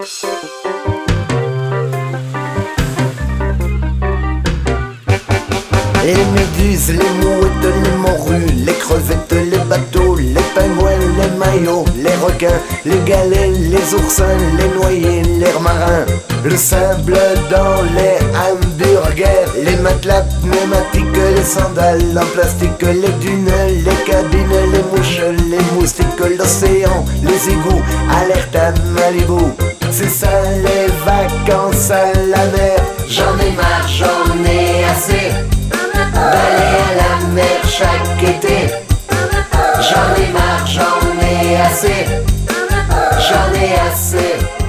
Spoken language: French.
Les méduses, les mouettes, les morues, les crevettes, les bateaux, les pingouins, les maillots, les requins, les galets, les oursins, les noyés, les marins, le sable dans les hamburgers, les matelas pneumatiques, les sandales en plastique, les dunes, les cabines, les mouches, les moustiques, l'océan, les égouts, alerte à Malibu. C'est ça les vacances à la mer. J'en ai marre, j'en ai assez d'aller à la mer chaque été. J'en ai marre, j'en ai assez, j'en ai assez.